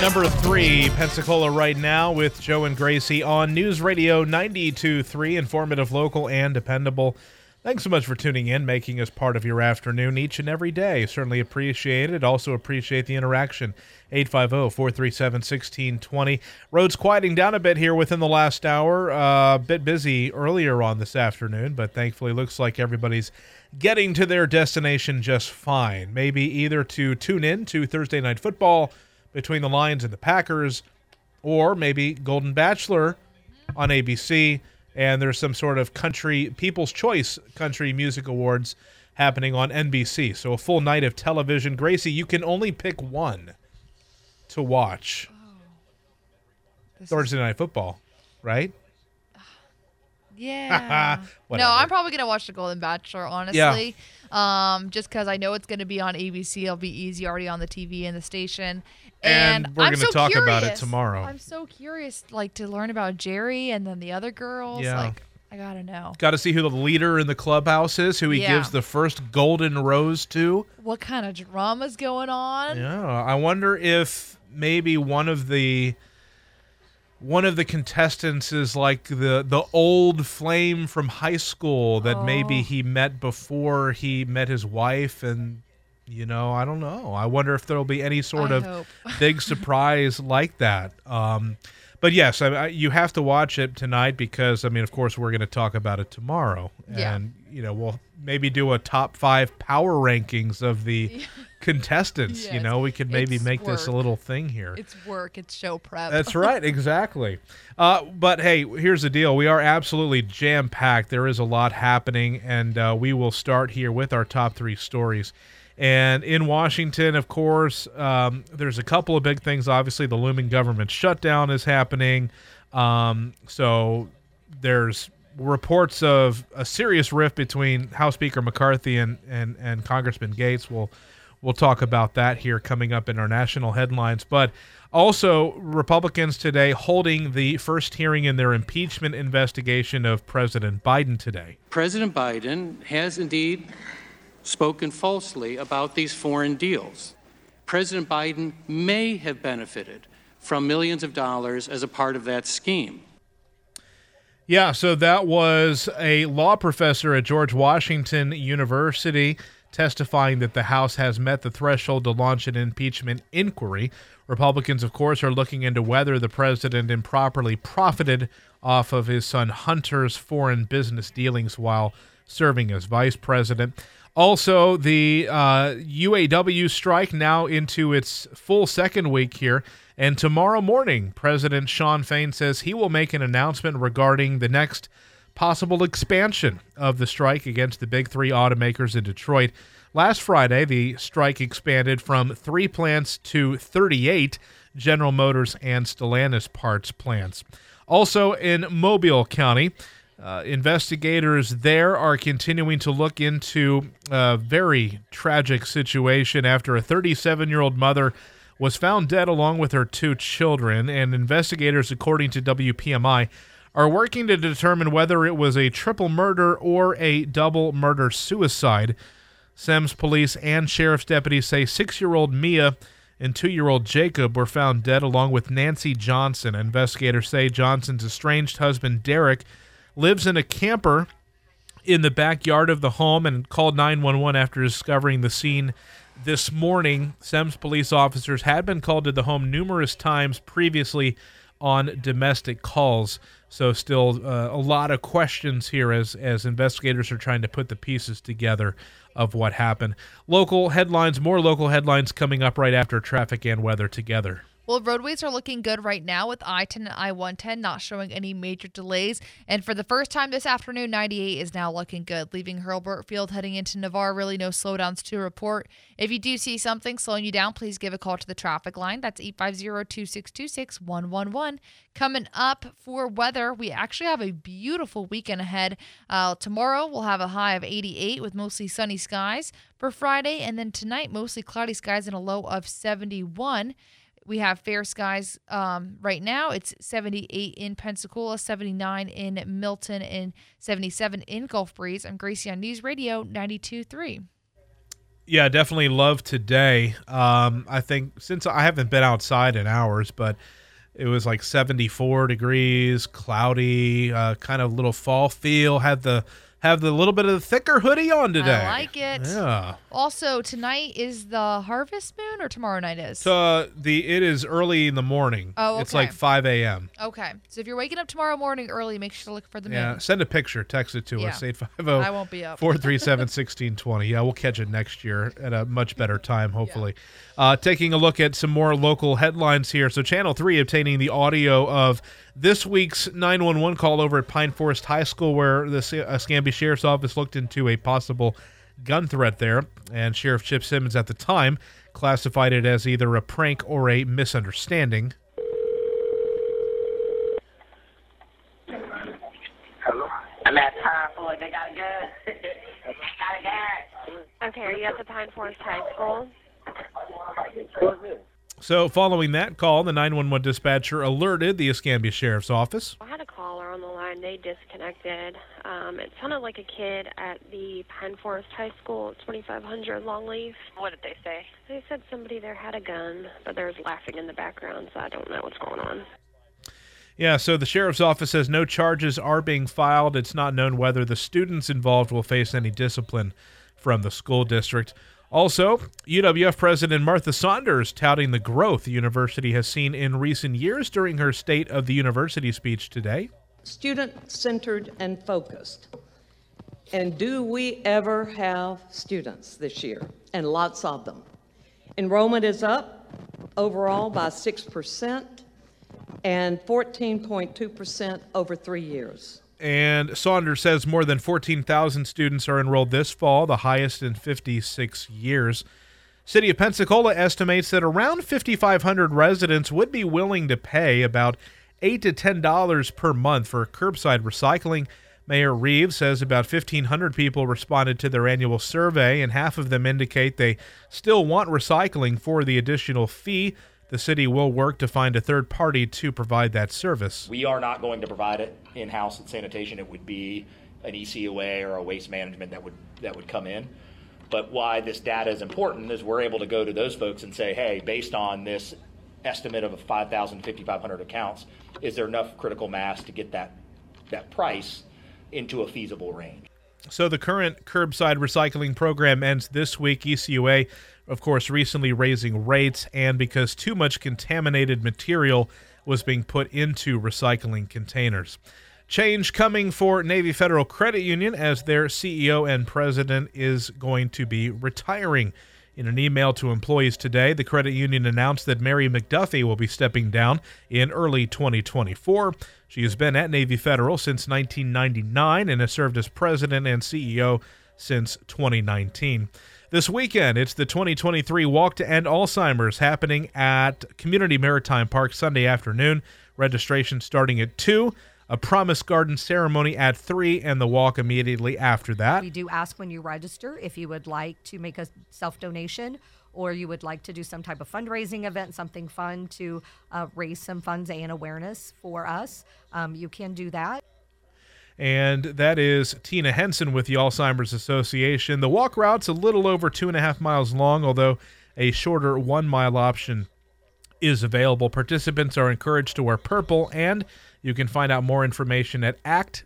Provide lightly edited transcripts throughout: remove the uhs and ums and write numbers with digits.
Number 3, Pensacola right now with Joe and Gracie on News Radio 92.3, informative, local, and dependable. Thanks so much for tuning in, making us part of your afternoon each and every day. Certainly appreciate it. Also appreciate the interaction. 850-437-1620. Roads quieting down a bit here within the last hour. A bit busy earlier on this afternoon, but thankfully looks like everybody's getting to their destination just fine. Maybe either to tune in to Thursday Night Football between the Lions and the Packers, or maybe Golden Bachelor on ABC, and there's some sort of People's Choice Country Music Awards happening on NBC. So a full night of television. Gracie, you can only pick one to watch. Thursday Night Football, right? Yeah. No, I'm probably going to watch The Golden Bachelor, honestly. Yeah. Just because I know it's going to be on ABC. It'll be easy already on the TV and the station. And we're going to talk about it tomorrow. I'm so curious, to learn about Jerry and then the other girls. Yeah. I got to know. Got to see who the leader in the clubhouse is, who he gives the first golden rose to. What kind of drama's going on? Yeah. I wonder if maybe one of the contestants is like the old flame from high school that maybe he met before he met his wife, and I don't know. I wonder if there'll be any sort of big surprise like that. But yes, you have to watch it tonight because, of course, we're going to talk about it tomorrow. Yeah. And, we'll maybe do a top 5 power rankings of the contestants. Yes. We could maybe make this a little thing here. It's work. It's show prep. That's right. Exactly. But, hey, here's the deal. We are absolutely jam-packed. There is a lot happening, and we will start here with our top 3 stories. And in Washington, of course, there's a couple of big things. Obviously, the looming government shutdown is happening. So there's reports of a serious rift between House Speaker McCarthy and Congressman Gates. We'll talk about that here coming up in our national headlines. But also, Republicans today holding the first hearing in their impeachment investigation of President Biden today. President Biden has indeed spoken falsely about these foreign deals. President Biden may have benefited from millions of dollars as a part of that scheme. Yeah, so that was a law professor at George Washington University testifying that the House has met the threshold to launch an impeachment inquiry. Republicans, of course, are looking into whether the president improperly profited off of his son Hunter's foreign business dealings while serving as vice president. Also, the UAW strike now into its full second week here. And tomorrow morning, President Shawn Fain says he will make an announcement regarding the next possible expansion of the strike against the big 3 automakers in Detroit. Last Friday, the strike expanded from 3 plants to 38 General Motors and Stellantis parts plants. Also in Mobile County, investigators there are continuing to look into a very tragic situation after a 37-year-old mother was found dead along with her 2 children, and investigators, according to WPMI, are working to determine whether it was a triple murder or a double murder-suicide. Semmes police and sheriff's deputies say 6-year-old Mia and 2-year-old Jacob were found dead along with Nancy Johnson. Investigators say Johnson's estranged husband, Derek, lives in a camper in the backyard of the home and called 911 after discovering the scene this morning. Semmes police officers had been called to the home numerous times previously on domestic calls. So still a lot of questions here as investigators are trying to put the pieces together of what happened. Local headlines, more local headlines coming up right after traffic and weather together. Well, roadways are looking good right now with I-10 and I-110 not showing any major delays. And for the first time this afternoon, 98 is now looking good. Leaving Hurlburt Field, heading into Navarre, really no slowdowns to report. If you do see something slowing you down, please give a call to the traffic line. That's 850-2626-111. Coming up for weather, we actually have a beautiful weekend ahead. Tomorrow, we'll have a high of 88 with mostly sunny skies for Friday. And then tonight, mostly cloudy skies and a low of 71. We have fair skies right now. It's 78 in Pensacola, 79 in Milton, and 77 in Gulf Breeze. I'm Gracie on News Radio 92.3. Yeah, definitely love today. I think since I haven't been outside in hours, but it was like 74 degrees, cloudy, kind of little fall feel. Have the little bit of the thicker hoodie on today. I like it. Yeah. Also, tonight is the harvest moon, or tomorrow night is? So it is early in the morning. Oh, okay. It's like 5 a.m. Okay. So if you're waking up tomorrow morning early, make sure to look for the moon. Yeah, send a picture, text it to us, 850 I won't be up. 437-1620. Yeah, we'll catch it next year at a much better time, hopefully. Taking a look at some more local headlines here. So Channel 3 obtaining the audio of this week's 911 call over at Pine Forest High School, where the Escambia Sheriff's Office looked into a possible gun threat there, and Sheriff Chip Simmons at the time classified it as either a prank or a misunderstanding. Hello? I'm at Pine Forest. They got a gun. They got a gun. Okay, are you at the Pine Forest High School? So following that call, the 911 dispatcher alerted the Escambia Sheriff's Office. I had a caller on the line. They disconnected. It sounded like a kid at the Pine Forest High School at 2500 Longleaf. What did they say? They said somebody there had a gun, but there was laughing in the background, so I don't know what's going on. Yeah, so the Sheriff's Office says no charges are being filed. It's not known whether the students involved will face any discipline from the school district. Also, UWF President Martha Saunders touting the growth the university has seen in recent years during her State of the University speech today. Student-centered and focused. And do we ever have students this year? And lots of them. Enrollment is up overall by 6% and 14.2% over 3 years. And Saunders says more than 14,000 students are enrolled this fall, the highest in 56 years. City of Pensacola estimates that around 5,500 residents would be willing to pay about $8 to $10 per month for curbside recycling. Mayor Reeves says about 1,500 people responded to their annual survey, and half of them indicate they still want recycling for the additional fee. The city will work to find a third party to provide that service. We are not going to provide it in-house at sanitation. It would be an ECOA or a waste management that would come in. But why this data is important is we're able to go to those folks and say, hey, based on this estimate of 5,000 to 5,500 accounts, is there enough critical mass to get that price into a feasible range? So the current curbside recycling program ends this week. ECOA, of course, recently raising rates, and because too much contaminated material was being put into recycling containers. Change coming for Navy Federal Credit Union, as their CEO and president is going to be retiring. In an email to employees today, the credit union announced that Mary McDuffie will be stepping down in early 2024. She has been at Navy Federal since 1999 and has served as president and CEO since 2019. This weekend, it's the 2023 Walk to End Alzheimer's happening at Community Maritime Park Sunday afternoon. Registration starting at 2. A Promise Garden ceremony at 3, and the walk immediately after that. We do ask when you register if you would like to make a self-donation or you would like to do some type of fundraising event, something fun to raise some funds and awareness for us. You can do that. And that is Tina Henson with the Alzheimer's Association. The walk route's a little over 2.5 miles long, although a shorter 1-mile option is available. Participants are encouraged to wear purple, and you can find out more information at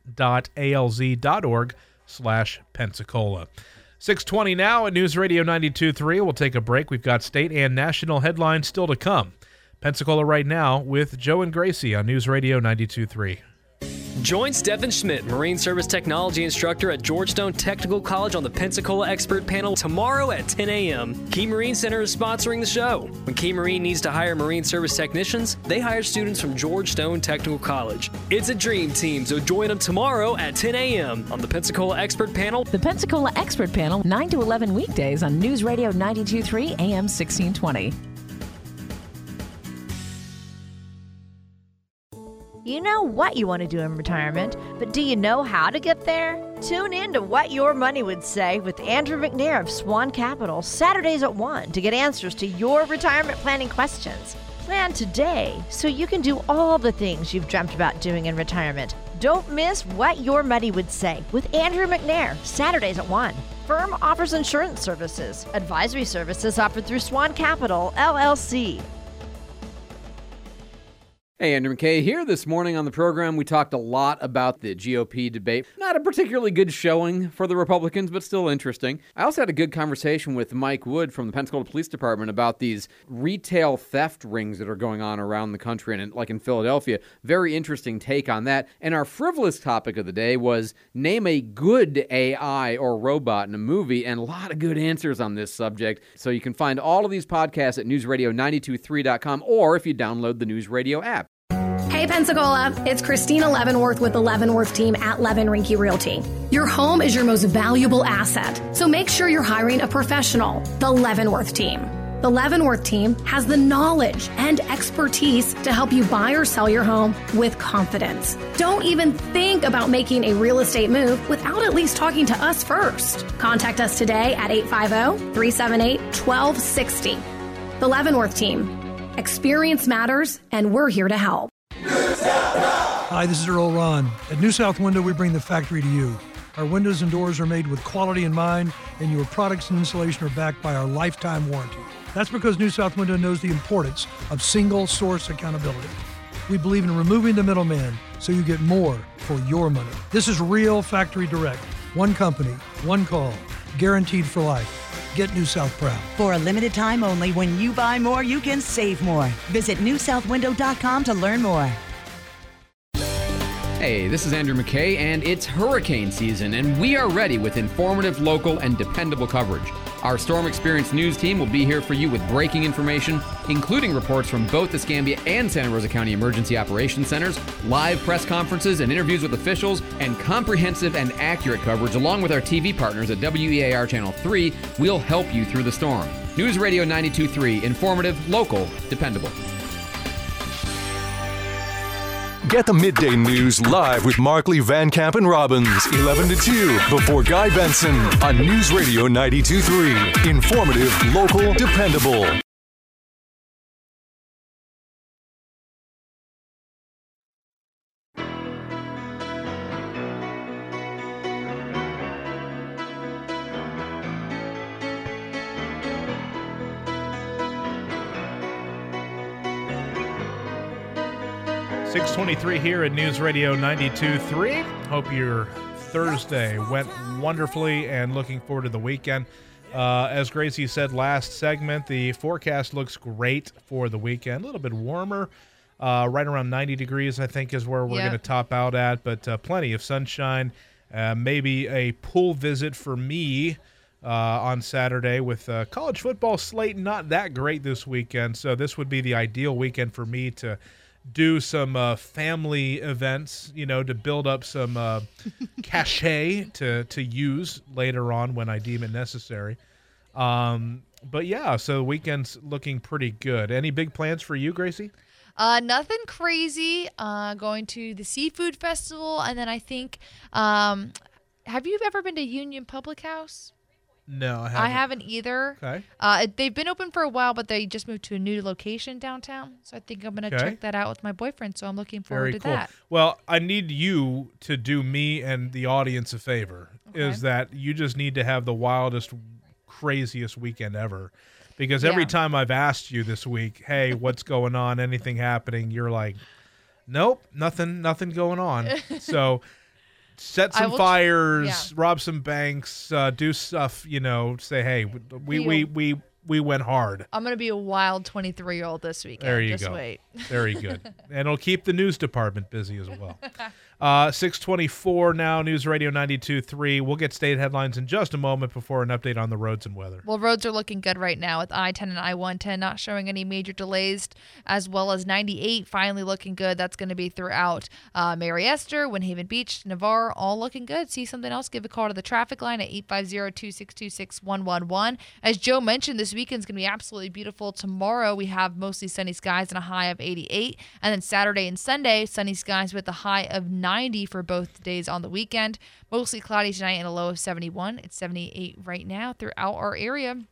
act.alz.org/Pensacola. 6:20 now at News Radio 92.3. We'll take a break. We've got state and national headlines still to come. Pensacola Right Now with Joe and Gracie on News Radio 92.3. Join Stephen Schmidt, Marine Service Technology Instructor at Georgetown Technical College, on the Pensacola Expert Panel tomorrow at 10 a.m. Key Marine Center is sponsoring the show. When Key Marine needs to hire Marine Service technicians, they hire students from Georgetown Technical College. It's a dream team, so join them tomorrow at 10 a.m. on the Pensacola Expert Panel. The Pensacola Expert Panel, 9 to 11 weekdays on News Radio 92.3 AM 1620. You know what you want to do in retirement, but do you know how to get there? Tune in to What Your Money Would Say with Andrew McNair of Swan Capital, Saturdays at 1, to get answers to your retirement planning questions. Plan today so you can do all the things you've dreamt about doing in retirement. Don't miss What Your Money Would Say with Andrew McNair, Saturdays at 1. Firm offers insurance services. Advisory services offered through Swan Capital, LLC. Hey, Andrew McKay here. This morning on the program, we talked a lot about the GOP debate. Not a particularly good showing for the Republicans, but still interesting. I also had a good conversation with Mike Wood from the Pensacola Police Department about these retail theft rings that are going on around the country and like in Philadelphia. Very interesting take on that. And our frivolous topic of the day was name a good AI or robot in a movie, and a lot of good answers on this subject. So you can find all of these podcasts at newsradio923.com, or if you download the News Radio app. Hey Pensacola, it's Christina Leavenworth with the Leavenworth team at Levin Rinke Realty. Your home is your most valuable asset, so make sure you're hiring a professional, the Leavenworth team. The Leavenworth team has the knowledge and expertise to help you buy or sell your home with confidence. Don't even think about making a real estate move without at least talking to us first. Contact us today at 850-378-1260. The Leavenworth team. Experience matters, and we're here to help. Hi, this is Earl Ron. At New South Window, we bring the factory to you. Our windows and doors are made with quality in mind, and your products and installation are backed by our lifetime warranty. That's because New South Window knows the importance of single source accountability. We believe in removing the middleman so you get more for your money. This is real factory direct. One company, one call, guaranteed for life. Get New South proud. For a limited time only, when you buy more, you can save more. Visit newsouthwindow.com to learn more. Hey, this is Andrew McKay, and it's hurricane season, and we are ready with informative, local, and dependable coverage. Our Storm Experience news team will be here for you with breaking information, including reports from both the Escambia and Santa Rosa County Emergency Operations Centers, live press conferences and interviews with officials, and comprehensive and accurate coverage along with our TV partners at WEAR Channel 3. We'll help you through the storm. News Radio 92.3, informative, local, dependable. Get the midday news live with Markley, Van Camp, and Robbins, 11 to 2, before Guy Benson on News Radio 92.3. Informative, local, dependable. .23 here at News Radio 92.3. Hope your Thursday went wonderfully and looking forward to the weekend. As Gracie said last segment, the forecast looks great for the weekend. A little bit warmer, right around 90 degrees, I think, is where we're going to top out at. But plenty of sunshine, maybe a pool visit for me on Saturday with college football slate not that great this weekend. So this would be the ideal weekend for me to do some family events, to build up some cachet to use later on when I deem it necessary. But yeah, so the weekend's looking pretty good. Any big plans for you, Gracie? Nothing crazy. Going to the Seafood Festival, and then I think, have you ever been to Union Public House? No, I haven't. I haven't either. Okay. They've been open for a while, but they just moved to a new location downtown. So I think I'm going to check that out with my boyfriend. So I'm looking forward to that. Well, I need you to do me and the audience a favor. Is that you just need to have the wildest, craziest weekend ever. Because every time I've asked you this week, hey, what's going on, anything happening, you're like, nope, nothing going on. So set some fires, rob some banks, do stuff, say, hey, we went hard. I'm going to be a wild 23-year-old this weekend. There you Just go. wait. Very good. And it'll keep the news department busy as well. 6:24 now, News Radio 92.3. We'll get state headlines in just a moment before an update on the roads and weather. Well, roads are looking good right now with I-10 and I-110 not showing any major delays, as well as 98 finally looking good. That's going to be throughout Mary Esther, Winhaven Beach, Navarre, all looking good. See something else, give a call to the traffic line at 850-262-6111. As Joe mentioned, this weekend's going to be absolutely beautiful. Tomorrow we have mostly sunny skies and a high of 88. And then Saturday and Sunday, sunny skies with a high of 90 for both days on the weekend. Mostly cloudy tonight and a low of 71. It's 78 right now throughout our area.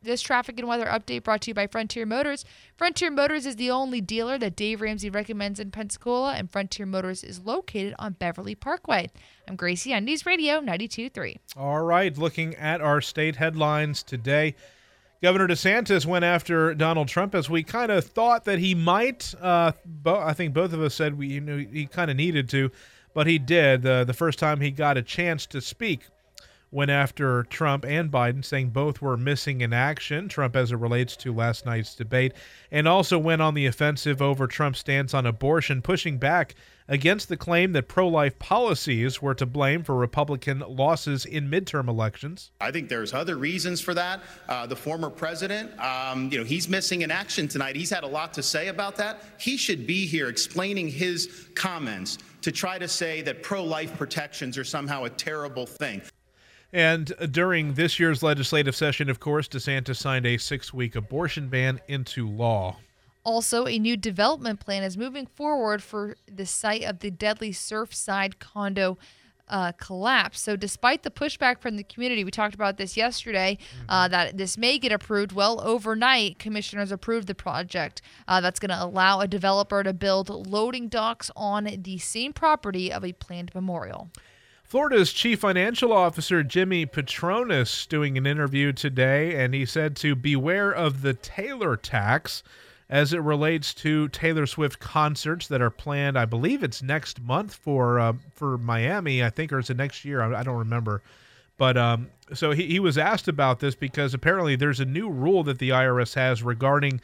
This traffic and weather update brought to you by Frontier Motors. Frontier Motors is the only dealer that Dave Ramsey recommends in Pensacola, and Frontier Motors is located on Beverly Parkway. I'm Gracie on News Radio 92.3. All right, looking at our state headlines today. Governor DeSantis went after Donald Trump, as we kind of thought that he might. I think both of us said he kind of needed to, but he did. The first time he got a chance to speak went after Trump and Biden, saying both were missing in action, Trump as it relates to last night's debate, and also went on the offensive over Trump's stance on abortion, pushing back against the claim that pro-life policies were to blame for Republican losses in midterm elections. I think there's other reasons for that. The former president, he's missing in action tonight. He's had a lot to say about that. He should be here explaining his comments to try to say that pro-life protections are somehow a terrible thing. And during this year's legislative session, of course, DeSantis signed a 6-week abortion ban into law. Also, a new development plan is moving forward for the site of the deadly Surfside condo collapse. So despite the pushback from the community, we talked about this yesterday, that this may get approved. Well, overnight, commissioners approved the project. That's going to allow a developer to build loading docks on the same property of a planned memorial. Florida's chief financial officer, Jimmy Patronis, doing an interview today, and he said to beware of the Taylor tax as it relates to Taylor Swift concerts that are planned. I believe it's next month for Miami, I think, or is it next year? I don't remember. But so he was asked about this because apparently there's a new rule that the IRS has regarding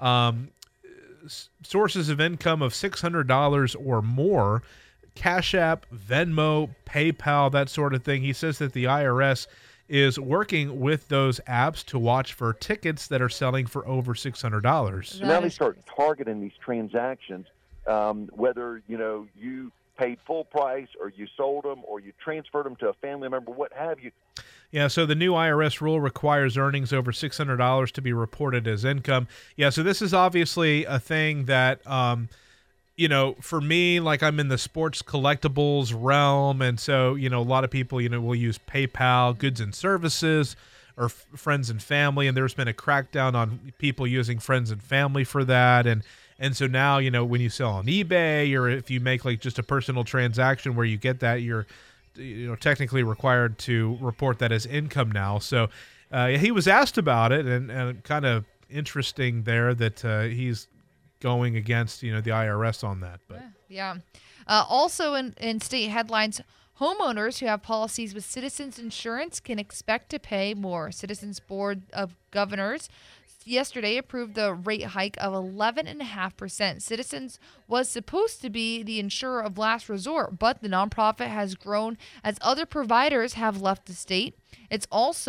sources of income of $600 or more. Cash App, Venmo, PayPal, that sort of thing. He says that the IRS is working with those apps to watch for tickets that are selling for over $600. So now they start targeting these transactions, whether you paid full price or you sold them or you transferred them to a family member, what have you. Yeah, so the new IRS rule requires earnings over $600 to be reported as income. Yeah, so this is obviously a thing that for me, like I'm in the sports collectibles realm, and so, a lot of people, will use PayPal, goods and services, or friends and family, and there's been a crackdown on people using friends and family for that, and so now, when you sell on eBay, or if you make like just a personal transaction where you get that, you're, technically required to report that as income now. So he was asked about it, and kind of interesting there that he's going against the IRS on that. But yeah. Also in state headlines, homeowners who have policies with Citizens Insurance can expect to pay more. Citizens Board of Governors yesterday approved the rate hike of 11.5%. Citizens was supposed to be the insurer of last resort, but the nonprofit has grown as other providers have left the state. It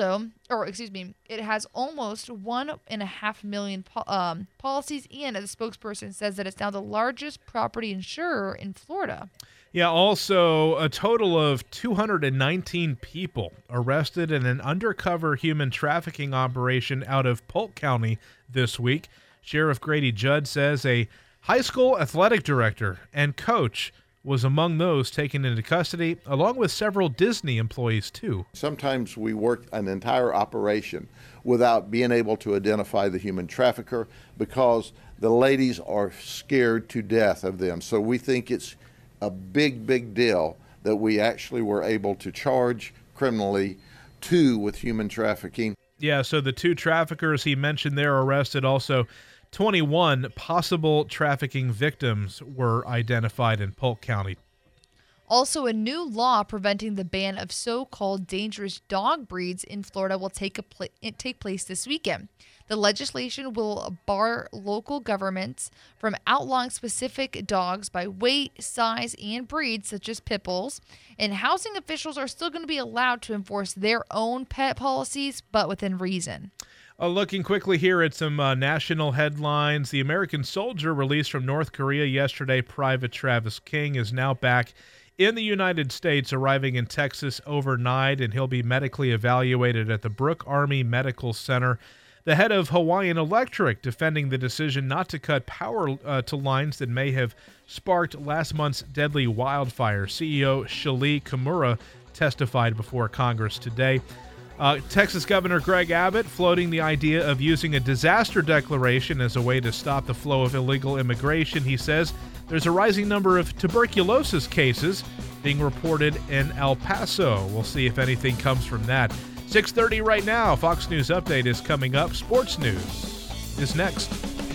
has almost 1.5 million policies, and the spokesperson says that it's now the largest property insurer in Florida. Yeah, also a total of 219 people arrested in an undercover human trafficking operation out of Polk County this week. Sheriff Grady Judd says a high school athletic director and coach was among those taken into custody, along with several Disney employees, too. Sometimes we work an entire operation without being able to identify the human trafficker because the ladies are scared to death of them. So we think it's a big deal that we actually were able to charge criminally 2 with human trafficking. Yeah, so the 2 traffickers he mentioned there are arrested. Also, 21 possible trafficking victims were identified in Polk County. Also, a new law preventing the ban of so-called dangerous dog breeds in Florida will take place this weekend. The legislation will bar local governments from outlawing specific dogs by weight, size, and breed, such as pit bulls. And housing officials are still going to be allowed to enforce their own pet policies, but within reason. Looking quickly here at some national headlines. The American soldier released from North Korea yesterday, Private Travis King, is now back in the United States, arriving in Texas overnight, and he'll be medically evaluated at the Brooke Army Medical Center. The head of Hawaiian Electric defending the decision not to cut power to lines that may have sparked last month's deadly wildfire. CEO Shali Kimura testified before Congress today. Texas Governor Greg Abbott floating the idea of using a disaster declaration as a way to stop the flow of illegal immigration. He says there's a rising number of tuberculosis cases being reported in El Paso. We'll see if anything comes from that. 6:30 right now. Fox News Update is coming up. Sports News is next.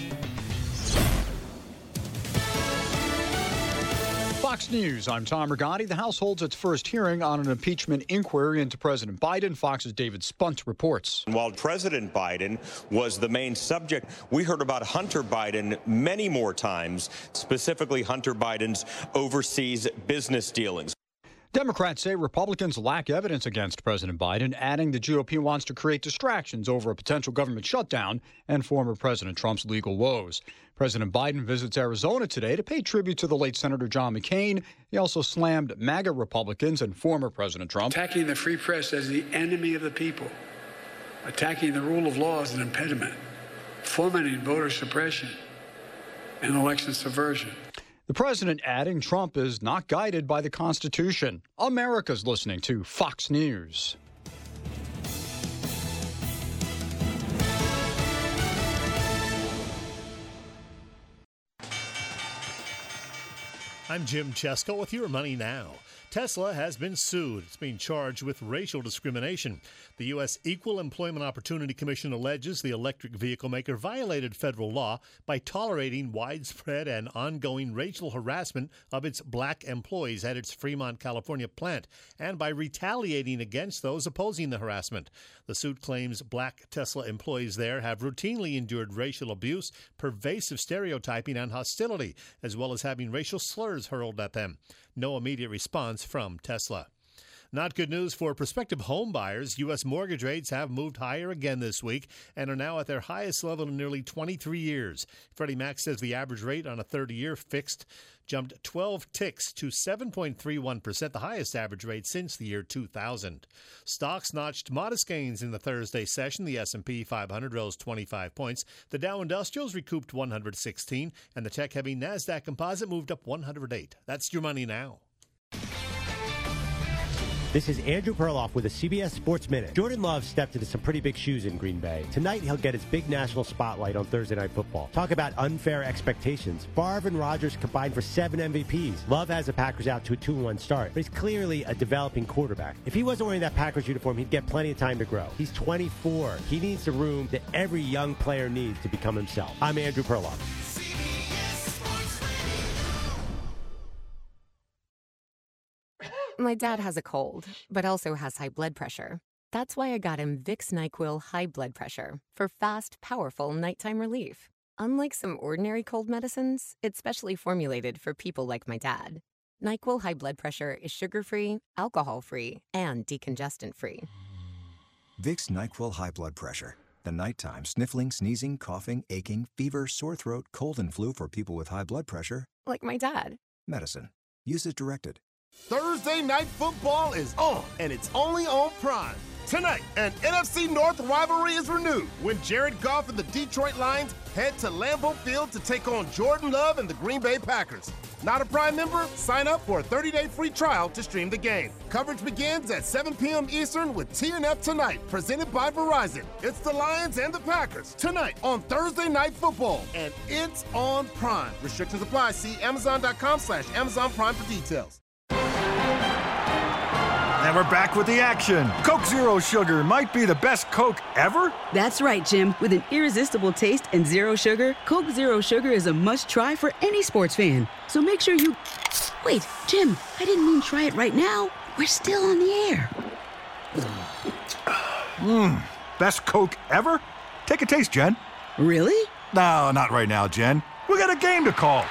Fox News, I'm Tom Rigotti. The House holds its first hearing on an impeachment inquiry into President Biden. Fox's David Spunt reports. While President Biden was the main subject, we heard about Hunter Biden many more times, specifically Hunter Biden's overseas business dealings. Democrats say Republicans lack evidence against President Biden, adding the GOP wants to create distractions over a potential government shutdown and former President Trump's legal woes. President Biden visits Arizona today to pay tribute to the late Senator John McCain. He also slammed MAGA Republicans and former President Trump. Attacking the free press as the enemy of the people, attacking the rule of law as an impediment, fomenting voter suppression and election subversion. The president adding Trump is not guided by the Constitution. America's listening to Fox News. I'm Jim Chesko with your Money Now. Tesla has been sued. It's being charged with racial discrimination. The U.S. Equal Employment Opportunity Commission alleges the electric vehicle maker violated federal law by tolerating widespread and ongoing racial harassment of its black employees at its Fremont, California plant, and by retaliating against those opposing the harassment. The suit claims black Tesla employees there have routinely endured racial abuse, pervasive stereotyping, and hostility, as well as having racial slurs hurled at them. No immediate response from Tesla. Not good news for prospective home buyers. U.S. mortgage rates have moved higher again this week and are now at their highest level in nearly 23 years. Freddie Mac says the average rate on a 30-year fixed jumped 12 ticks to 7.31%, the highest average rate since the year 2000. Stocks notched modest gains in the Thursday session. The S&P 500 rose 25 points. The Dow Industrials recouped 116, and the tech-heavy NASDAQ Composite moved up 108. That's your Money Now. This is Andrew Perloff with a CBS Sports Minute. Jordan Love stepped into some pretty big shoes in Green Bay. Tonight, he'll get his big national spotlight on Thursday Night Football. Talk about unfair expectations. Favre and Rodgers combined for 7 MVPs. Love has the Packers out to a 2-1 start, but he's clearly a developing quarterback. If he wasn't wearing that Packers uniform, he'd get plenty of time to grow. He's 24. He needs the room that every young player needs to become himself. I'm Andrew Perloff. My dad has a cold, but also has high blood pressure. That's why I got him Vicks NyQuil High Blood Pressure for fast, powerful nighttime relief. Unlike some ordinary cold medicines, it's specially formulated for people like my dad. NyQuil High Blood Pressure is sugar-free, alcohol-free, and decongestant-free. Vicks NyQuil High Blood Pressure. The nighttime sniffling, sneezing, coughing, aching, fever, sore throat, cold, and flu for people with high blood pressure. Like my dad. Medicine. Use as directed. Thursday Night Football is on, and it's only on Prime. Tonight, an NFC North rivalry is renewed when Jared Goff and the Detroit Lions head to Lambeau Field to take on Jordan Love and the Green Bay Packers. Not a Prime member? Sign up for a 30-day free trial to stream the game. Coverage begins at 7 p.m. Eastern with TNF Tonight, presented by Verizon. It's the Lions and the Packers tonight on Thursday Night Football, and it's on Prime. Restrictions apply. See Amazon.com/Amazon Prime for details. And we're back with the action. Coke Zero Sugar might be the best Coke ever. That's right, Jim. With an irresistible taste and zero sugar, Coke Zero Sugar is a must-try for any sports fan. So make sure you... Wait, Jim, I didn't mean try it right now. We're still on the air. Best Coke ever? Take a taste, Jen. Really? No, not right now, Jen. We got a game to call.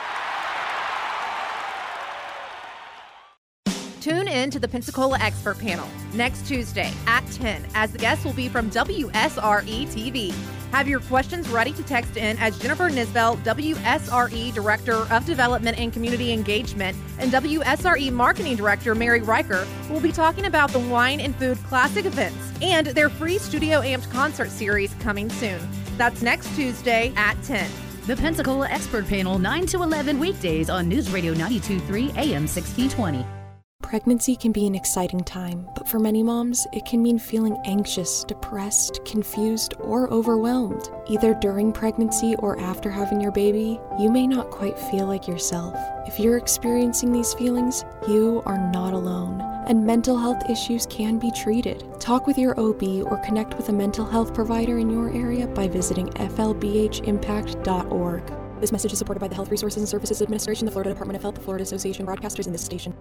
Tune in to the Pensacola Expert Panel next Tuesday at 10, as the guests will be from WSRE-TV. Have your questions ready to text in as Jennifer Nisbel, WSRE Director of Development and Community Engagement, and WSRE Marketing Director Mary Riker will be talking about the Wine and Food Classic events and their free Studio Amped concert series coming soon. That's next Tuesday at 10. The Pensacola Expert Panel, 9 to 11 weekdays on News Radio 92.3 AM 1620. Pregnancy can be an exciting time, but for many moms, it can mean feeling anxious, depressed, confused, or overwhelmed. Either during pregnancy or after having your baby, you may not quite feel like yourself. If you're experiencing these feelings, you are not alone, and mental health issues can be treated. Talk with your OB or connect with a mental health provider in your area by visiting flbhimpact.org. This message is supported by the Health Resources and Services Administration, the Florida Department of Health, the Florida Association of Broadcasters, and this station.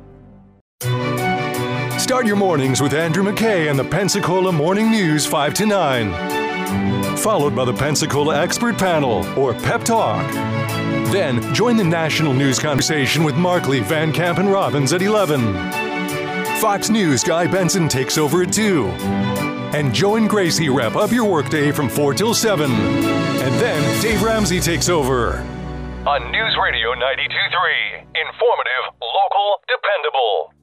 Start your mornings with Andrew McKay and the Pensacola Morning News 5 to 9. Followed by the Pensacola Expert Panel, or Pep Talk. Then, join the national news conversation with Markley, Van Camp, and Robbins at 11. Fox News' Guy Benson takes over at 2. And Joe and Gracie wrap up your workday from 4 till 7. And then Dave Ramsey takes over. On News Radio 92.3. Informative, local, dependable.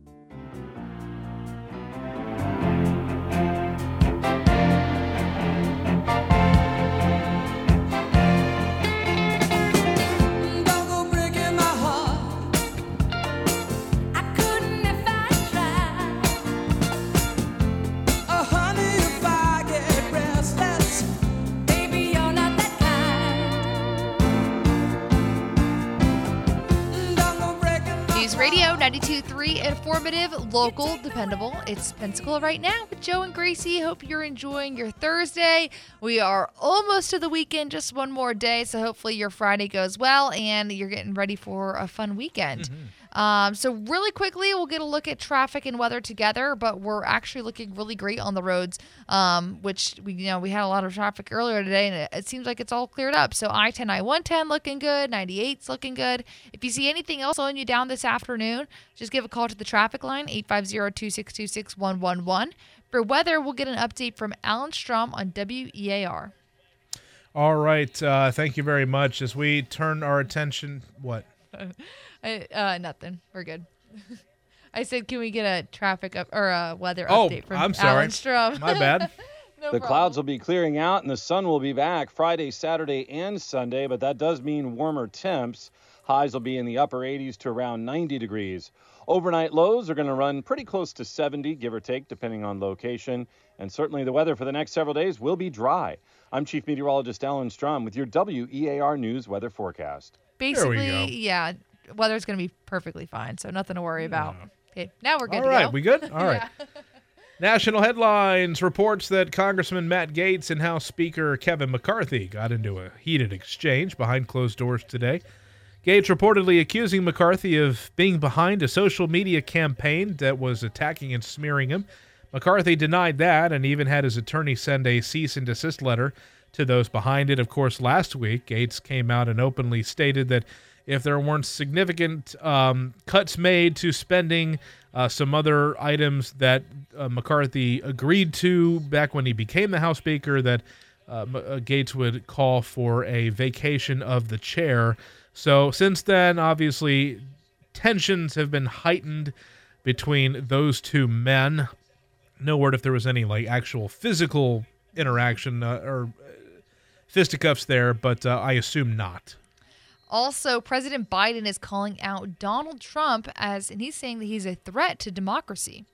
Radio 92.3, informative, local, dependable. It's Pensacola right now with Joe and Gracie. Hope you're enjoying your Thursday. We are almost to the weekend, just one more day, so hopefully your Friday goes well and you're getting ready for a fun weekend. So really quickly, we'll get a look at traffic and weather together, but we're actually looking really great on the roads, which we had a lot of traffic earlier today, and it seems like it's all cleared up. So I-10, I-110 looking good, 98's looking good. If you see anything else slowing you down this afternoon, just give a call to the traffic line, 850-262-6111. For weather, we'll get an update from Alan Strom on WEAR. All right. Thank you very much. As we turn our attention, what? Nothing. We're good. I said, can we get a traffic or a weather update from I'm sorry. Alan Strom? My bad. The clouds will be clearing out and the sun will be back Friday, Saturday, and Sunday, but that does mean warmer temps. Highs will be in the upper 80s to around 90 degrees. Overnight lows are going to run pretty close to 70, give or take, depending on location. And certainly the weather for the next several days will be dry. I'm Chief Meteorologist Alan Strom with your WEAR News weather forecast. Basically, yeah, weather's going to be perfectly fine, so nothing to worry about. Okay, now we're good All to right, go. we good? All right. National headlines reports that Congressman Matt Gaetz and House Speaker Kevin McCarthy got into a heated exchange behind closed doors today. Gaetz reportedly accusing McCarthy of being behind a social media campaign that was attacking and smearing him. McCarthy denied that and even had his attorney send a cease and desist letter to those behind it. Of course, last week, Gaetz came out and openly stated that if there weren't significant cuts made to spending, some other items that McCarthy agreed to back when he became the House Speaker, that Gaetz would call for a vacation of the chair. So since then, obviously, tensions have been heightened between those two men. No word if there was any actual physical interaction or fisticuffs there, but I assume not. Also, President Biden is calling out Donald Trump and he's saying that he's a threat to democracy.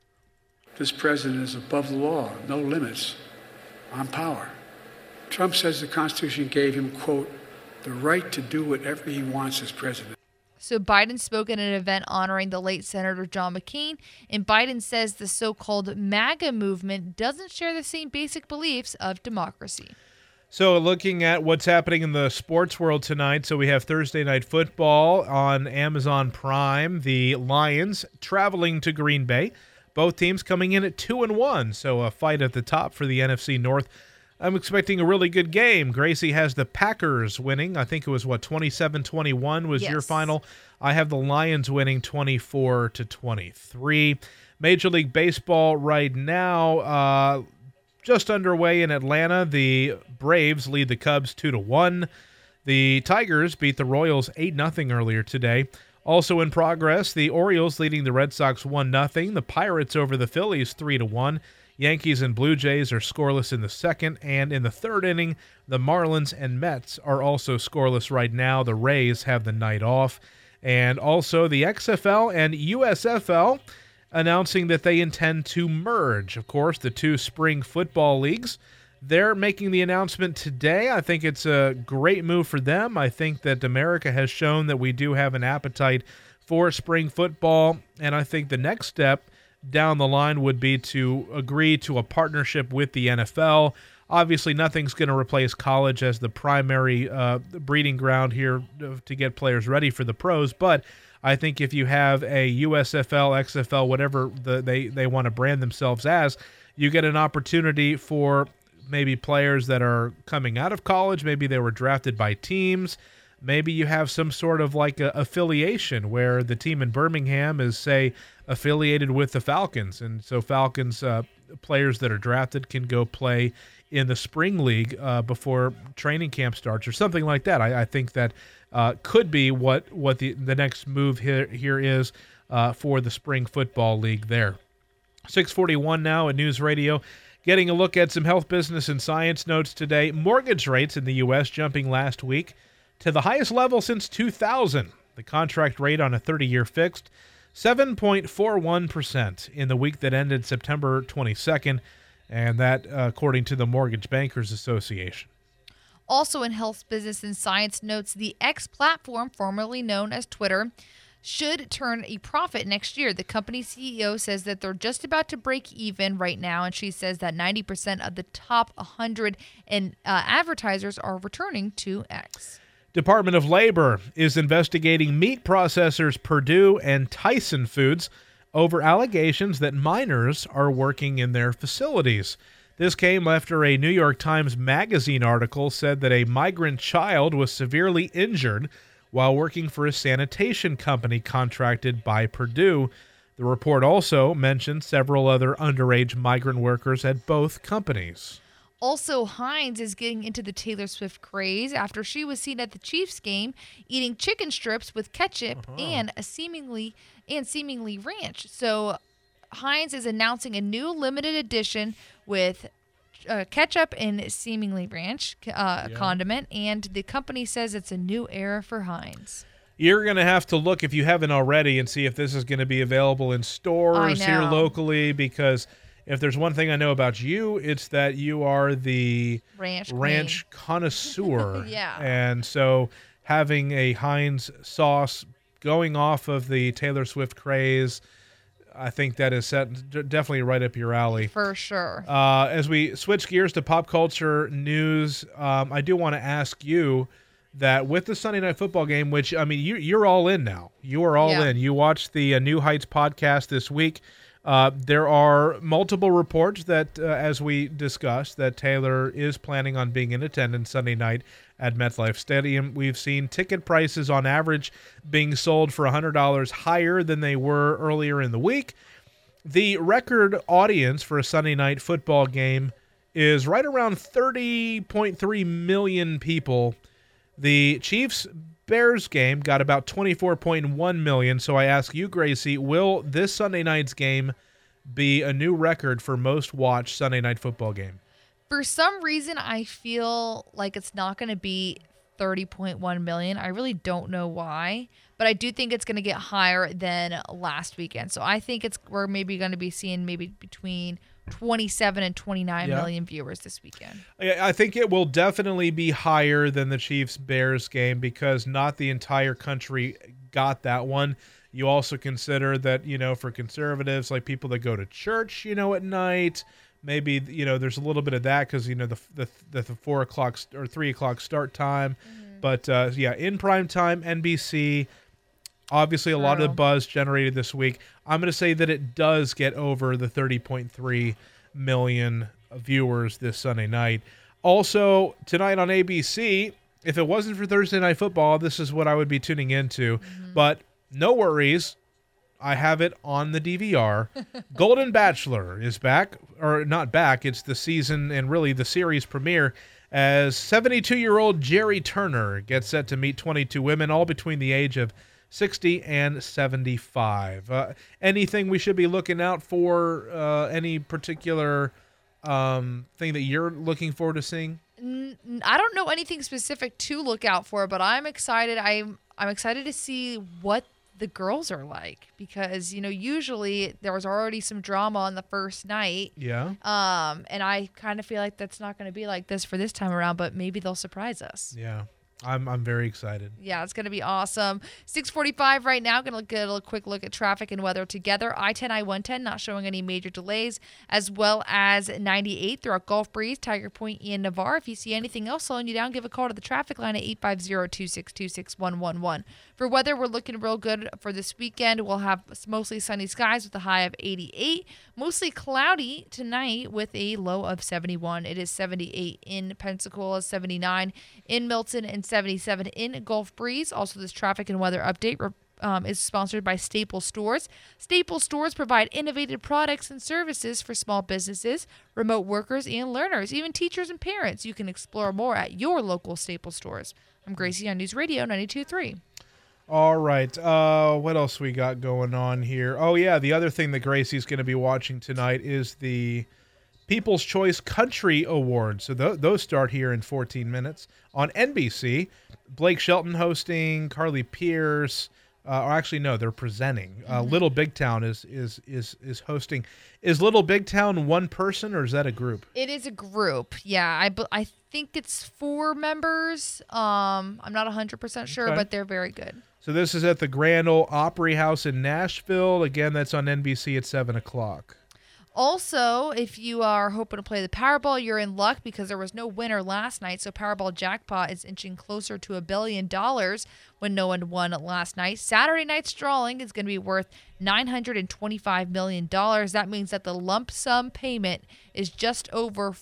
This president is above the law, no limits on power. Trump says the Constitution gave him, quote, the right to do whatever he wants as president. So Biden spoke at an event honoring the late Senator John McCain, and Biden says the so-called MAGA movement doesn't share the same basic beliefs of democracy. So looking at what's happening in the sports world tonight, so we have Thursday Night Football on Amazon Prime. The Lions traveling to Green Bay. Both teams coming in at 2-1, so a fight at the top for the NFC North. I'm expecting a really good game. Gracie has the Packers winning. I think it was, 27-21 was your final. I have the Lions winning 24-23. Major League Baseball right now, just underway in Atlanta. The Braves lead the Cubs 2-1. The Tigers beat the Royals 8-0 earlier today. Also in progress, the Orioles leading the Red Sox 1-0. The Pirates over the Phillies 3-1. Yankees and Blue Jays are scoreless in the second, and in the third inning, the Marlins and Mets are also scoreless right now. The Rays have the night off. And also the XFL and USFL announcing that they intend to merge, of course, the two spring football leagues. They're making the announcement today. I think it's a great move for them. I think that America has shown that we do have an appetite for spring football, and I think the next step down the line would be to agree to a partnership with the NFL. Obviously, nothing's going to replace college as the primary breeding ground here to get players ready for the pros, but I think if you have a USFL, XFL, whatever they want to brand themselves as, you get an opportunity for maybe players that are coming out of college. Maybe they were drafted by teams. Maybe you have some sort of like a affiliation where the team in Birmingham is, say, affiliated with the Falcons. And so Falcons players that are drafted can go play in the spring league before training camp starts or something like that. I think that could be what the next move here is for the spring football league there. 6:41 now at News Radio. Getting a look at some health, business, and science notes today. Mortgage rates in the U.S. jumping last week to the highest level since 2000. The contract rate on a 30-year fixed, 7.41% in the week that ended September 22nd, and that according to the Mortgage Bankers Association. Also in health, business, and science notes, the X platform, formerly known as Twitter, should turn a profit next year. The company CEO says that they're just about to break even right now, and she says that 90% of the top 100 advertisers are returning to X. Department of Labor is investigating meat processors Perdue and Tyson Foods over allegations that minors are working in their facilities. This came after a New York Times Magazine article said that a migrant child was severely injured while working for a sanitation company contracted by Perdue. The report also mentioned several other underage migrant workers at both companies. Also, Heinz is getting into the Taylor Swift craze after she was seen at the Chiefs game eating chicken strips with ketchup and seemingly ranch. So Heinz is announcing a new limited edition with ketchup and seemingly ranch condiment, and the company says it's a new era for Heinz. You're going to have to look, if you haven't already, and see if this is going to be available in stores here locally, because if there's one thing I know about you, it's that you are the ranch connoisseur. Yeah. And so having a Heinz sauce going off of the Taylor Swift craze, I think that is definitely right up your alley. For sure. As we switch gears to pop culture news, I do want to ask you that with the Sunday Night Football game, which, I mean, you're all in now. You are all in. You watched the New Heights podcast this week. There are multiple reports that, as we discussed, that Taylor is planning on being in attendance Sunday night at MetLife Stadium. We've seen ticket prices on average being sold for $100 higher than they were earlier in the week. The record audience for a Sunday night football game is right around 30.3 million people. The Chiefs-Bears game got about 24.1 million. So I ask you, Gracie, will this Sunday night's game be a new record for most watched Sunday night football game? For some reason, I feel like it's not going to be 30.1 million. I really don't know why, but I do think it's going to get higher than last weekend. So I think we're maybe going to be seeing maybe between 27 and 29 million viewers this weekend. I think it will definitely be higher than the Chiefs-Bears game because not the entire country got that one. You also consider that, for conservatives, like people that go to church, at night, maybe, there's a little bit of that because, the 4 o'clock or 3 o'clock start time. Mm-hmm. But, in prime time, NBC, obviously a lot of the buzz generated this week. I'm going to say that it does get over the 30.3 million viewers this Sunday night. Also, tonight on ABC, if it wasn't for Thursday Night Football, this is what I would be tuning into. Mm-hmm. But no worries. I have it on the DVR. Golden Bachelor is back, or not back. It's the season and really the series premiere as 72-year-old Jerry Turner gets set to meet 22 women, all between the age of 60 and 75. Anything we should be looking out for? Any particular thing that you're looking forward to seeing? I don't know anything specific to look out for, but I'm excited. I'm excited to see what the girls are like because, usually there was already some drama on the first night. Yeah. And I kind of feel like that's not going to be like this for this time around, but maybe they'll surprise us. Yeah. I'm very excited. Yeah, it's going to be awesome. 6:45 right now. Going to get a quick look at traffic and weather together. I-10, I-110 not showing any major delays, as well as 98 throughout Gulf Breeze, Tiger Point, and Navarre. If you see anything else slowing you down, give a call to the traffic line at 850-262-6111. For weather, we're looking real good for this weekend. We'll have mostly sunny skies with a high of 88. Mostly cloudy tonight with a low of 71. It is 78 in Pensacola, 79 in Milton, and 77 in Gulf Breeze. Also, this traffic and weather update is sponsored by Staples Stores. Staples Stores provide innovative products and services for small businesses, remote workers, and learners, even teachers and parents. You can explore more at your local Staples Stores. I'm Gracie on News Radio 92.3. All right. What else we got going on here? Oh, yeah. The other thing that Gracie's going to be watching tonight is the People's Choice Country Awards. So those start here in 14 minutes on NBC. Blake Shelton hosting, Carly Pierce. Or actually, no, they're presenting. Little Big Town is hosting. Is Little Big Town one person or is that a group? It is a group. Yeah, I think it's 4 members. I'm not 100% sure, Okay. but they're very good. So this is at the Grand Ole Opry House in Nashville. Again, that's on NBC at 7 o'clock. Also, if you are hoping to play the Powerball, you're in luck because there was no winner last night. So Powerball jackpot is inching closer to $1 billion when no one won last night. Saturday night's drawing is going to be worth $925 million. That means that the lump sum payment is just over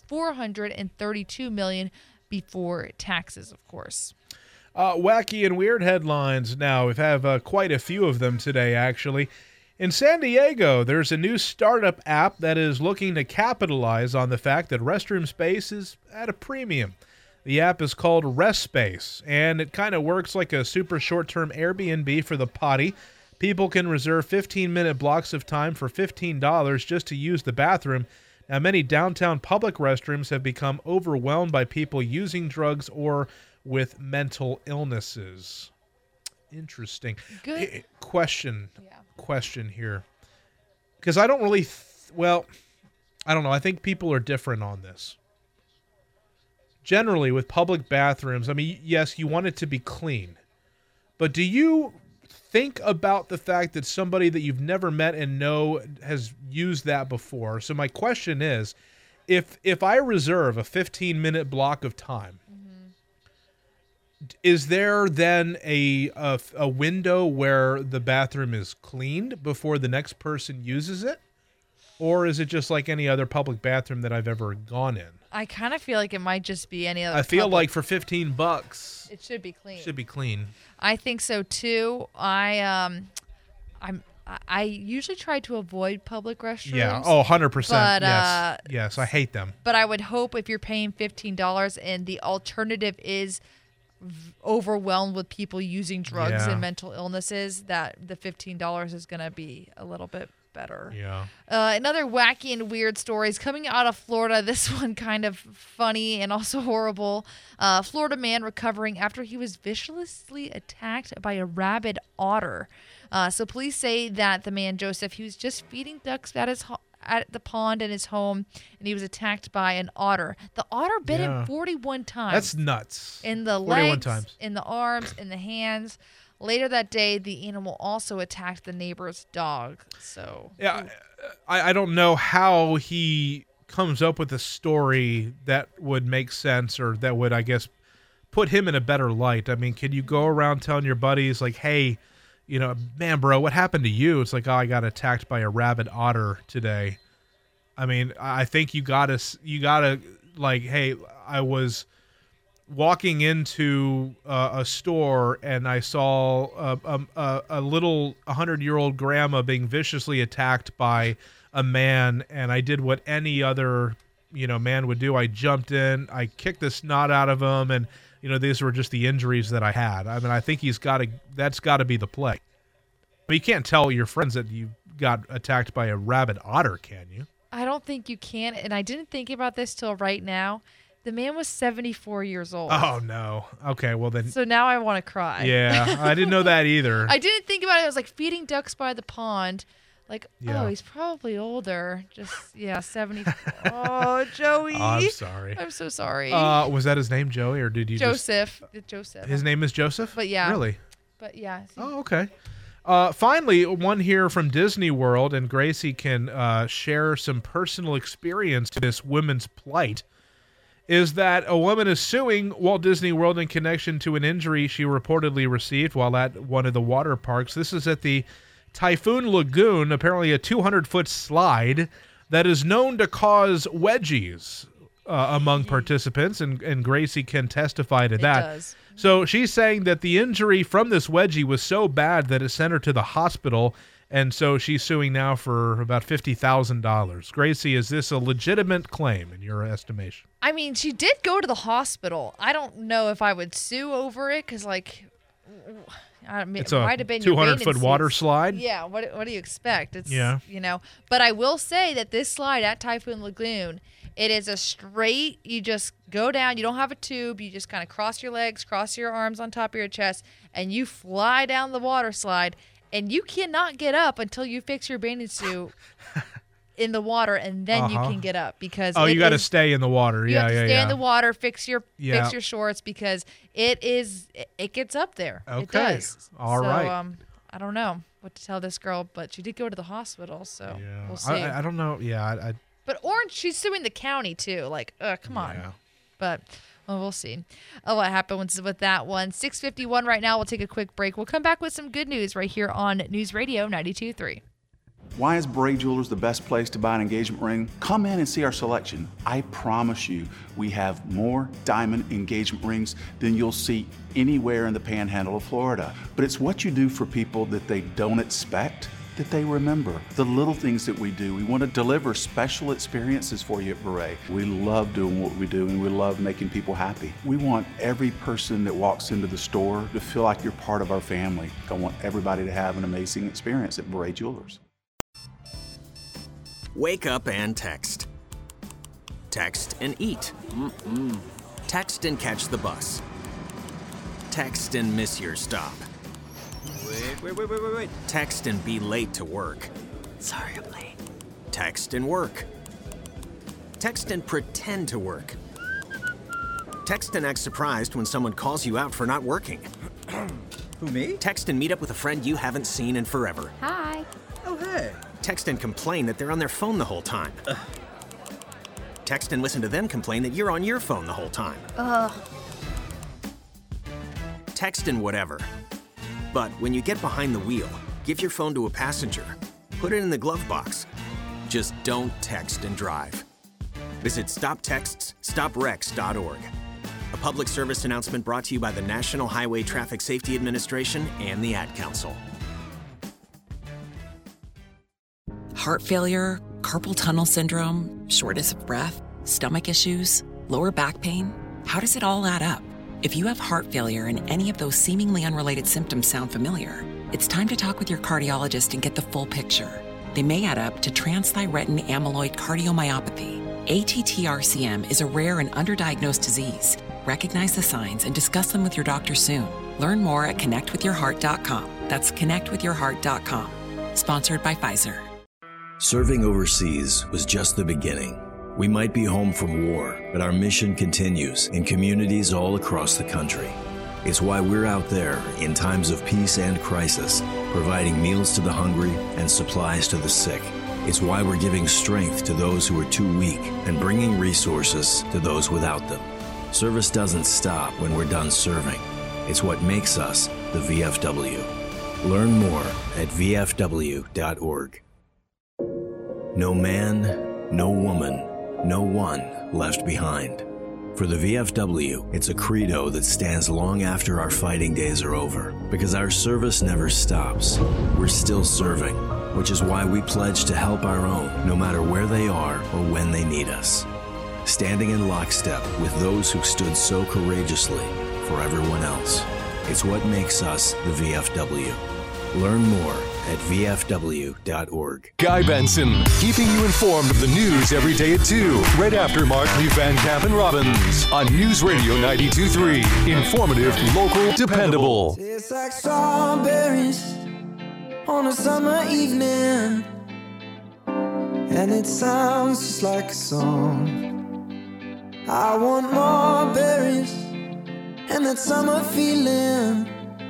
$432 million before taxes, of course. Wacky and weird headlines now. We have quite a few of them today, actually. In San Diego, there's a new startup app that is looking to capitalize on the fact that restroom space is at a premium. The app is called Rest Space, and it kind of works like a super short-term Airbnb for the potty. People can reserve 15-minute blocks of time for $15 just to use the bathroom. Now, many downtown public restrooms have become overwhelmed by people using drugs or with mental illnesses. Interesting. Good question here, because I don't really I don't know, I think people are different on this. Generally with public bathrooms, I mean, yes, you want it to be clean, but do you think about the fact that somebody that you've never met and know has used that before? So my question is, if I reserve a 15-minute block of time, is there then a window where the bathroom is cleaned before the next person uses it? Or is it just like any other public bathroom that I've ever gone in? I kind of feel like it might just be any other I feel public. like for $15, It should be clean. should be clean. I think so too. I usually try to avoid public restrooms. Yeah. Oh, 100%. But, yes, I hate them. But I would hope if you're paying $15 and the alternative is overwhelmed with people using drugs and mental illnesses, that the $15 is going to be a little bit better. Yeah. Another wacky and weird stories coming out of Florida. This one kind of funny and also horrible. Florida man recovering after he was viciously attacked by a rabid otter. So police say that the man, Joseph, he was just feeding ducks at the pond in his home, and he was attacked by an otter. The otter bit him 41 times. That's nuts. In the 41 legs, times. in the arms, in the hands. Later that day, the animal also attacked the neighbor's dog. So yeah, I don't know how he comes up with a story that would make sense or that would, I guess, put him in a better light. I mean, can you go around telling your buddies like, hey, you know, man, bro, what happened to you? It's like, oh, I got attacked by a rabid otter today. I mean, I think you gotta like, hey, I was walking into a store and I saw a little 100-year-old grandma being viciously attacked by a man, and I did what any other, man would do. I jumped in, I kicked the snot out of him, and these were just the injuries that I had. I mean, I think that's got to be the play. But you can't tell your friends that you got attacked by a rabid otter, can you? I don't think you can, and I didn't think about this till right now. The man was 74 years old. Oh, no. Okay, well then. So now I want to cry. Yeah, I didn't know that either. I didn't think about it. I was like feeding ducks by the pond. Like, Yeah. oh, he's probably older. Just, 70. Oh, Joey. Oh, I'm sorry. I'm so sorry. Was that his name, Joey, or did you Joseph. Joseph. His name is Joseph? But yeah. Really? But yeah. Oh, okay. Finally, one here from Disney World, and Gracie can share some personal experience to this woman's plight, is that a woman is suing Walt Disney World in connection to an injury she reportedly received while at one of the water parks. This is at the Typhoon Lagoon, apparently a 200-foot slide that is known to cause wedgies among participants, and Gracie can testify to that. Does. So she's saying that the injury from this wedgie was so bad that it sent her to the hospital, and so she's suing now for about $50,000. Gracie, is this a legitimate claim in your estimation? I mean, she did go to the hospital. I don't know if I would sue over it because, like, I mean, It's it a might have been 200-foot water slide? Yeah, what do you expect? It's, Yeah. But I will say that this slide at Typhoon Lagoon, it is a straight, you just go down, you don't have a tube, you just kind of cross your legs, cross your arms on top of your chest, and you fly down the water slide, and you cannot get up until you fix your bathing suit in the water, and then you can get up because you got to stay in the water. You Yeah, have to yeah, stay yeah. in the water, fix your Yeah. shorts because it gets up there. Okay. It does. All so, right. I don't know what to tell this girl, but she did go to the hospital, so we'll see. I don't know. Yeah, But Orange, she's suing the county too. Like, come on. But we'll see. What happens with that one? 6:51 right now. We'll take a quick break. We'll come back with some good news right here on News Radio 92.3. Why is Beret Jewelers the best place to buy an engagement ring? Come in and see our selection. I promise you, we have more diamond engagement rings than you'll see anywhere in the panhandle of Florida. But it's what you do for people that they don't expect that they remember. The little things that we do. We want to deliver special experiences for you at Beret. We love doing what we do, and we love making people happy. We want every person that walks into the store to feel like you're part of our family. I want everybody to have an amazing experience at Beret Jewelers. Wake up and text. Text and eat. Text and catch the bus. Text and miss your stop. Wait. Text and be late to work. Sorry, I'm late. Text and work. Text and pretend to work. Text and act surprised when someone calls you out for not working. Who, me? Text and meet up with a friend you haven't seen in forever. Hi. Oh, hey. Text and complain that they're on their phone the whole time. Text and listen to them complain that you're on your phone the whole time. Text and whatever. But when you get behind the wheel, give your phone to a passenger. Put it in the glove box. Just don't text and drive. Visit StopTextsStopWrecks.org. A public service announcement brought to you by the National Highway Traffic Safety Administration and the Ad Council. Heart failure, carpal tunnel syndrome, shortness of breath, stomach issues, lower back pain. How does it all add up? If you have heart failure and any of those seemingly unrelated symptoms sound familiar, it's time to talk with your cardiologist and get the full picture. They may add up to transthyretin amyloid cardiomyopathy. ATTR-CM is a rare and underdiagnosed disease. Recognize the signs and discuss them with your doctor soon. Learn more at connectwithyourheart.com. That's connectwithyourheart.com. Sponsored by Pfizer. Serving overseas was just the beginning. We might be home from war, but our mission continues in communities all across the country. It's why we're out there in times of peace and crisis, providing meals to the hungry and supplies to the sick. It's why we're giving strength to those who are too weak and bringing resources to those without them. Service doesn't stop when we're done serving. It's what makes us the VFW. Learn more at vfw.org. No man, no woman, no one left behind. For the VFW, it's a credo that stands long after our fighting days are over, because our service never stops. We're still serving, which is why we pledge to help our own, no matter where they are or when they need us. Standing in lockstep with those who stood so courageously for everyone else. It's what makes us the VFW. Learn more at vfw.org. Guy Benson, keeping you informed of the news every day at 2, right after Markley, Van Camp, and Robbins on News Radio 92.3. Informative, local, dependable. It's like strawberries on a summer evening, and it sounds just like a song. I want more berries and that summer feeling.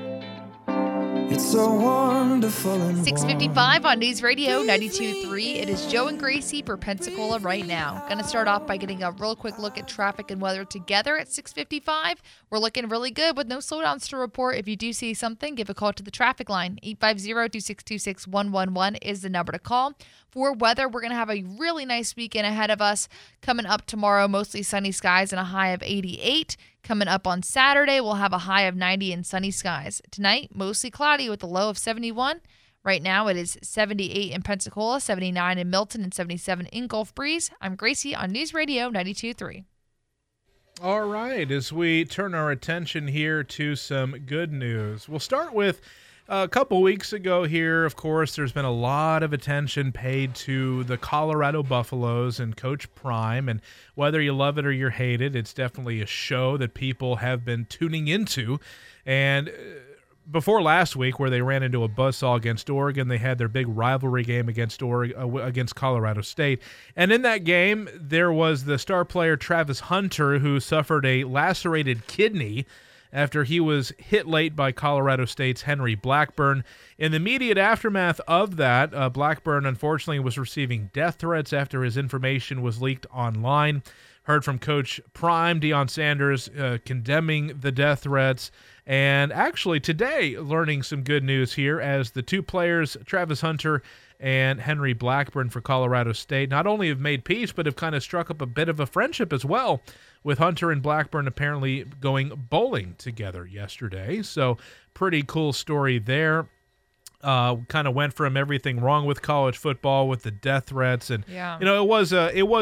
It's so wonderful and 6:55 on News Radio 92.3. It is Joe and Gracie for Pensacola right now. Going to start off by getting a real quick look at traffic and weather together at 6:55. We're looking really good with no slowdowns to report. If you do see something, give a call to the traffic line. 850-262-6111 is the number to call. For weather, we're going to have a really nice weekend ahead of us. Coming up tomorrow, mostly sunny skies and a high of 88. Coming up on Saturday, we'll have a high of 90 and sunny skies. Tonight, mostly cloudy with a low of 71. Right now, it is 78 in Pensacola, 79 in Milton, and 77 in Gulf Breeze. I'm Gracie on News Radio 92.3. All right, as we turn our attention here to some good news, we'll start with a couple weeks ago here. Of course, there's been a lot of attention paid to the Colorado Buffaloes and Coach Prime, and whether you love it or you hate it, it's definitely a show that people have been tuning into. And before last week, where they ran into a buzzsaw against Oregon, they had their big rivalry game against against Colorado State. And in that game, there was the star player Travis Hunter, who suffered a lacerated kidney after he was hit late by Colorado State's Henry Blackburn. In the immediate aftermath of that, Blackburn unfortunately was receiving death threats after his information was leaked online. Heard from Coach Prime, Deion Sanders, condemning the death threats. And actually today, learning some good news here as the two players, Travis Hunter and Henry Blackburn for Colorado State, not only have made peace, but have kind of struck up a bit of a friendship as well, with Hunter and Blackburn apparently going bowling together yesterday. So pretty cool story there. Kind of went from everything wrong with college football with the death threats, and it was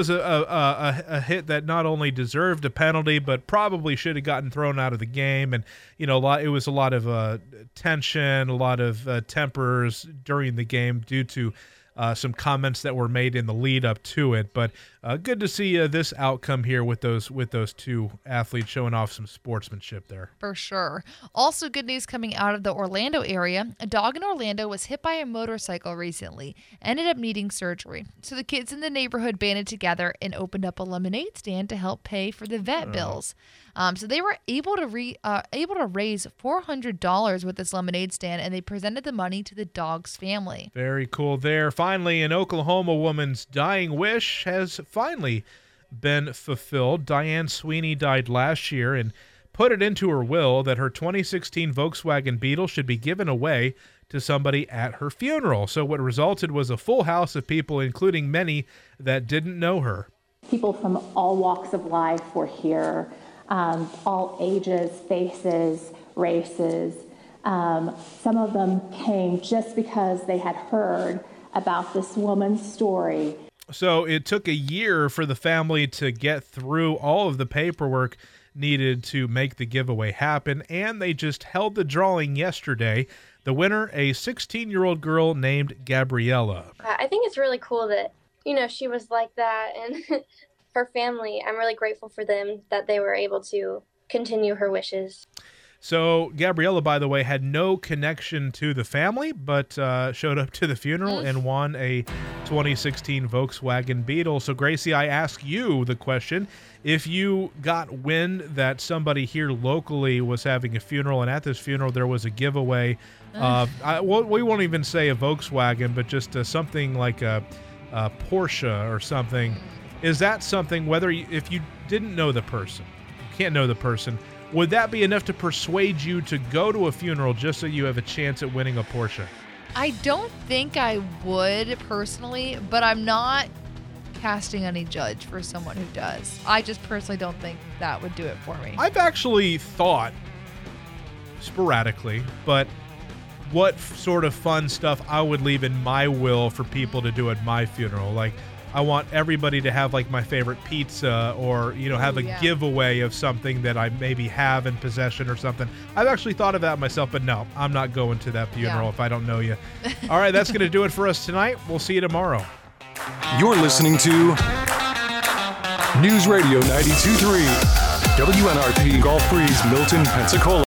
a hit that not only deserved a penalty, but probably should have gotten thrown out of the game. And it was a lot of tension, a lot of tempers during the game due to some comments that were made in the lead up to it. But good to see this outcome here with those two athletes showing off some sportsmanship there. For sure. Also good news coming out of the Orlando area. A dog in Orlando was hit by a motorcycle recently, ended up needing surgery. So the kids in the neighborhood banded together and opened up a lemonade stand to help pay for the vet bills. So they were able to raise $400 with this lemonade stand, and they presented the money to the dog's family. Very cool there. Finally, an Oklahoma woman's dying wish has finally been fulfilled. Diane Sweeney died last year and put it into her will that her 2016 Volkswagen Beetle should be given away to somebody at her funeral. So what resulted was a full house of people, including many that didn't know her. People from all walks of life were here. All ages, faces, races. Some of them came just because they had heard about this woman's story. So it took a year for the family to get through all of the paperwork needed to make the giveaway happen, and they just held the drawing yesterday. The winner, a 16-year-old girl named Gabriella. I think it's really cool that, she was like that, and her family, I'm really grateful for them that they were able to continue her wishes. So Gabriella, by the way, had no connection to the family, but showed up to the funeral and won a 2016 Volkswagen Beetle. So Gracie, I ask you the question, if you got wind that somebody here locally was having a funeral, and at this funeral there was a giveaway, we won't even say a Volkswagen, but just something like a Porsche or something, is that something, if you didn't know the person, you can't know the person, would that be enough to persuade you to go to a funeral just so you have a chance at winning a Porsche? I don't think I would personally, but I'm not casting any judge for someone who does. I just personally don't think that would do it for me. I've actually thought sporadically, but what sort of fun stuff I would leave in my will for people to do at my funeral. Like, I want everybody to have like my favorite pizza, or have a giveaway of something that I maybe have in possession or something. I've actually thought of that myself, but no, I'm not going to that funeral if I don't know you. All right, that's going to do it for us tonight. We'll see you tomorrow. You're listening to News Radio 92.3 WNRP Gulf Breeze, Milton, Pensacola.